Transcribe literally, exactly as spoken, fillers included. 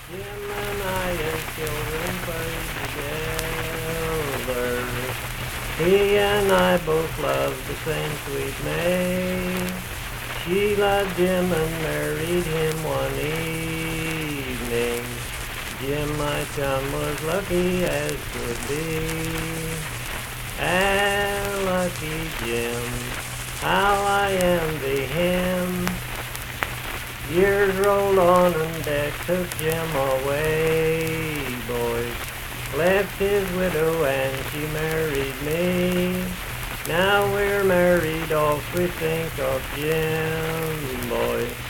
Jim and I as children played together. He and I both loved the same sweet May. She loved Jim and married him one evening. Jim, my chum, was lucky as could be. Ah, lucky Jim, how I envy him. Years rolled on and death took Jim away, boys. Left his widow and she married me. Now we're married, all we think of Jim, boys.